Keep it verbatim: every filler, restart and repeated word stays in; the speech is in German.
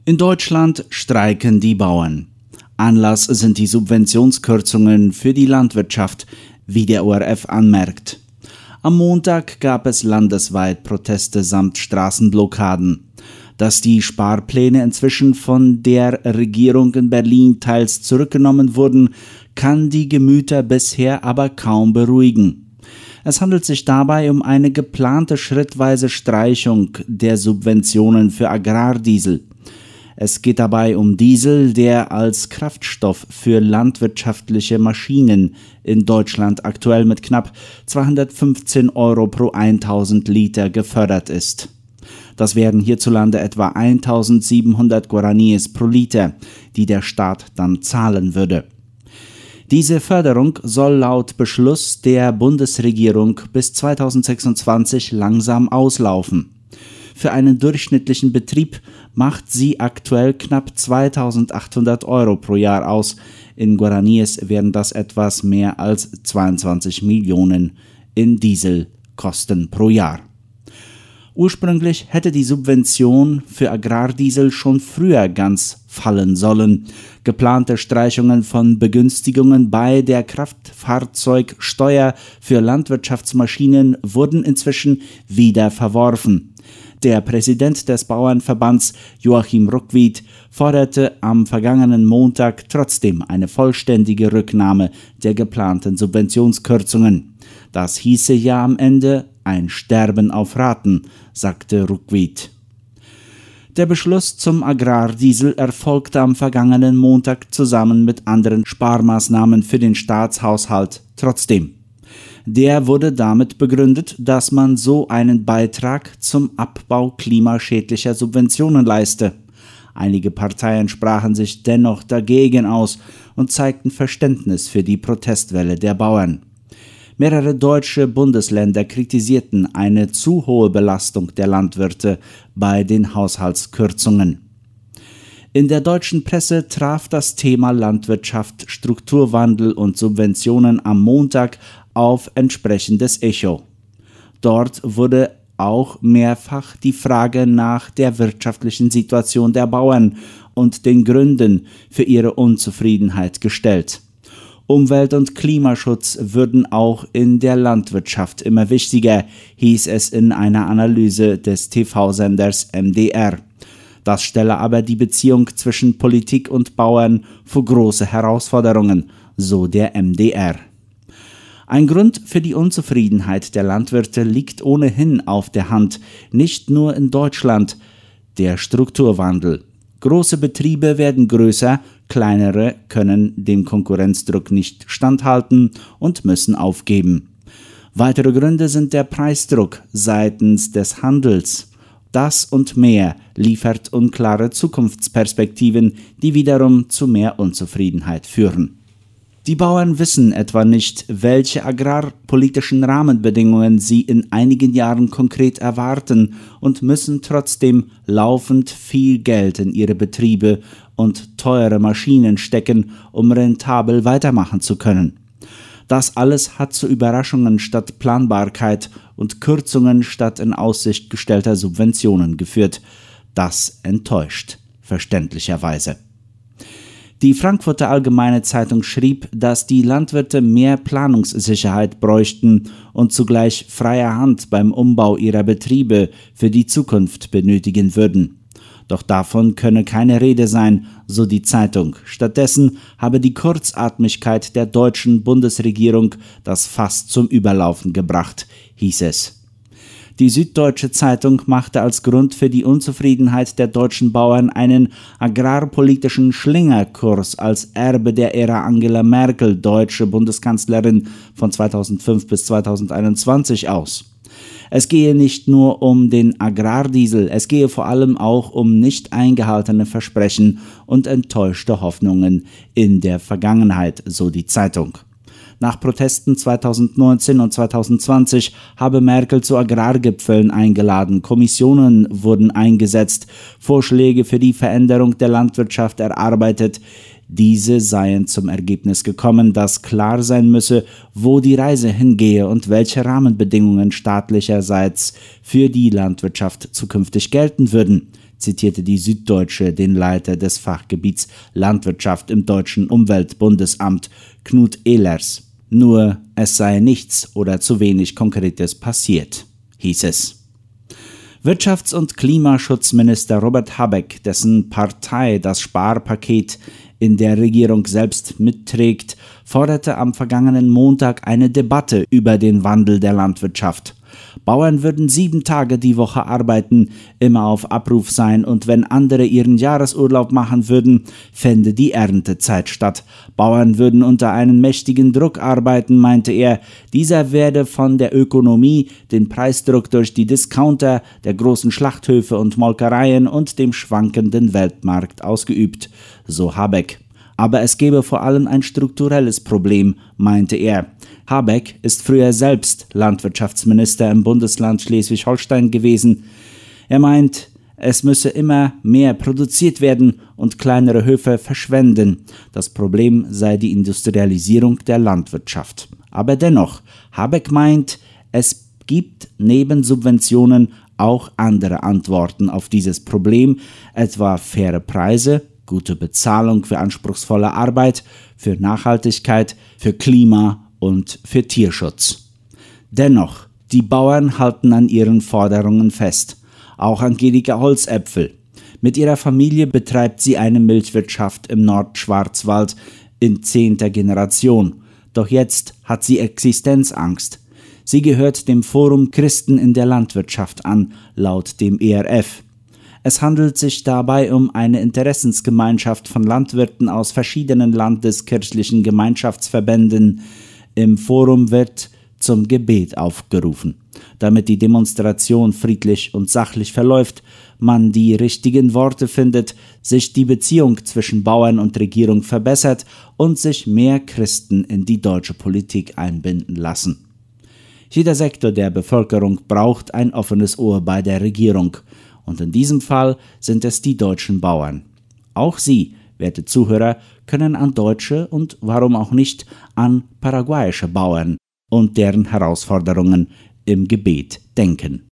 In Deutschland streiken die Bauern. Anlass sind die Subventionskürzungen für die Landwirtschaft, wie der O R F anmerkt. Am Montag gab es landesweit Proteste samt Straßenblockaden. Dass die Sparpläne inzwischen von der Regierung in Berlin teils zurückgenommen wurden, kann die Gemüter bisher aber kaum beruhigen. Es handelt sich dabei um eine geplante schrittweise Streichung der Subventionen für Agrardiesel. Es geht dabei um Diesel, der als Kraftstoff für landwirtschaftliche Maschinen in Deutschland aktuell mit knapp zweihundertfünfzehn Euro pro tausend Liter gefördert ist. Das wären hierzulande etwa eintausendsiebenhundert Guaraníes pro Liter, die der Staat dann zahlen würde. Diese Förderung soll laut Beschluss der Bundesregierung bis zweitausendsechsundzwanzig langsam auslaufen. Für einen durchschnittlichen Betrieb macht sie aktuell knapp zweitausendachthundert Euro pro Jahr aus. In Guaraníes wären das etwas mehr als zweiundzwanzig Millionen in Dieselkosten pro Jahr. Ursprünglich hätte die Subvention für Agrardiesel schon früher ganz fallen sollen. Geplante Streichungen von Begünstigungen bei der Kraftfahrzeugsteuer für Landwirtschaftsmaschinen wurden inzwischen wieder verworfen. Der Präsident des Bauernverbands, Joachim Ruckwied, forderte am vergangenen Montag trotzdem eine vollständige Rücknahme der geplanten Subventionskürzungen. Das hieße ja am Ende ein Sterben auf Raten, sagte Ruckwied. Der Beschluss zum Agrardiesel erfolgte am vergangenen Montag zusammen mit anderen Sparmaßnahmen für den Staatshaushalt trotzdem. Der wurde damit begründet, dass man so einen Beitrag zum Abbau klimaschädlicher Subventionen leiste. Einige Parteien sprachen sich dennoch dagegen aus und zeigten Verständnis für die Protestwelle der Bauern. Mehrere deutsche Bundesländer kritisierten eine zu hohe Belastung der Landwirte bei den Haushaltskürzungen. In der deutschen Presse traf das Thema Landwirtschaft, Strukturwandel und Subventionen am Montag auf entsprechendes Echo. Dort wurde auch mehrfach die Frage nach der wirtschaftlichen Situation der Bauern und den Gründen für ihre Unzufriedenheit gestellt. Umwelt- und Klimaschutz würden auch in der Landwirtschaft immer wichtiger, hieß es in einer Analyse des T V-Senders M D R. Das stelle aber die Beziehung zwischen Politik und Bauern vor große Herausforderungen, so der M D R. Ein Grund für die Unzufriedenheit der Landwirte liegt ohnehin auf der Hand, nicht nur in Deutschland: der Strukturwandel. Große Betriebe werden größer, kleinere können dem Konkurrenzdruck nicht standhalten und müssen aufgeben. Weitere Gründe sind der Preisdruck seitens des Handels. Das und mehr liefert unklare Zukunftsperspektiven, die wiederum zu mehr Unzufriedenheit führen. Die Bauern wissen etwa nicht, welche agrarpolitischen Rahmenbedingungen sie in einigen Jahren konkret erwarten und müssen trotzdem laufend viel Geld in ihre Betriebe und teure Maschinen stecken, um rentabel weitermachen zu können. Das alles hat zu Überraschungen statt Planbarkeit und Kürzungen statt in Aussicht gestellter Subventionen geführt. Das enttäuscht, verständlicherweise. Die Frankfurter Allgemeine Zeitung schrieb, dass die Landwirte mehr Planungssicherheit bräuchten und zugleich freie Hand beim Umbau ihrer Betriebe für die Zukunft benötigen würden. Doch davon könne keine Rede sein, so die Zeitung. Stattdessen habe die Kurzatmigkeit der deutschen Bundesregierung das Fass zum Überlaufen gebracht, hieß es. Die Süddeutsche Zeitung machte als Grund für die Unzufriedenheit der deutschen Bauern einen agrarpolitischen Schlingerkurs als Erbe der Ära Angela Merkel, deutsche Bundeskanzlerin von zweitausendfünf bis zweitausendeinundzwanzig, aus. Es gehe nicht nur um den Agrardiesel, es gehe vor allem auch um nicht eingehaltene Versprechen und enttäuschte Hoffnungen in der Vergangenheit, so die Zeitung. Nach Protesten zweitausendneunzehn und zweitausendzwanzig habe Merkel zu Agrargipfeln eingeladen, Kommissionen wurden eingesetzt, Vorschläge für die Veränderung der Landwirtschaft erarbeitet. Diese seien zum Ergebnis gekommen, dass klar sein müsse, wo die Reise hingehe und welche Rahmenbedingungen staatlicherseits für die Landwirtschaft zukünftig gelten würden. zitierte die Süddeutsche den Leiter des Fachgebiets Landwirtschaft im Deutschen Umweltbundesamt, Knut Ehlers. Nur es sei nichts oder zu wenig Konkretes passiert, hieß es. Wirtschafts- und Klimaschutzminister Robert Habeck, dessen Partei das Sparpaket in der Regierung selbst mitträgt, forderte am vergangenen Montag eine Debatte über den Wandel der Landwirtschaft. Bauern würden sieben Tage die Woche arbeiten, immer auf Abruf sein, und wenn andere ihren Jahresurlaub machen würden, fände die Erntezeit statt. Bauern würden unter einem mächtigen Druck arbeiten, meinte er. Dieser werde von der Ökonomie, dem Preisdruck durch die Discounter, der großen Schlachthöfe und Molkereien und dem schwankenden Weltmarkt ausgeübt, so Habeck. Aber es gebe vor allem ein strukturelles Problem, meinte er. Habeck ist früher selbst Landwirtschaftsminister im Bundesland Schleswig-Holstein gewesen. Er meint, es müsse immer mehr produziert werden und kleinere Höfe verschwenden. Das Problem sei die Industrialisierung der Landwirtschaft. Aber dennoch, Habeck meint, es gibt neben Subventionen auch andere Antworten auf dieses Problem, etwa faire Preise, gute Bezahlung für anspruchsvolle Arbeit, für Nachhaltigkeit, für Klima und für Tierschutz. Dennoch, die Bauern halten an ihren Forderungen fest. Auch Angelika Holzäpfel. Mit ihrer Familie betreibt sie eine Milchwirtschaft im Nordschwarzwald in zehnter Generation. Doch jetzt hat sie Existenzangst. Sie gehört dem Forum Christen in der Landwirtschaft an, laut dem E R F. Es handelt sich dabei um eine Interessensgemeinschaft von Landwirten aus verschiedenen landeskirchlichen Gemeinschaftsverbänden. Im Forum wird zum Gebet aufgerufen, damit die Demonstration friedlich und sachlich verläuft, man die richtigen Worte findet, sich die Beziehung zwischen Bauern und Regierung verbessert und sich mehr Christen in die deutsche Politik einbinden lassen. Jeder Sektor der Bevölkerung braucht ein offenes Ohr bei der Regierung. Und in diesem Fall sind es die deutschen Bauern. Auch Sie, werte Zuhörer, können an deutsche und warum auch nicht an paraguayische Bauern und deren Herausforderungen im Gebet denken.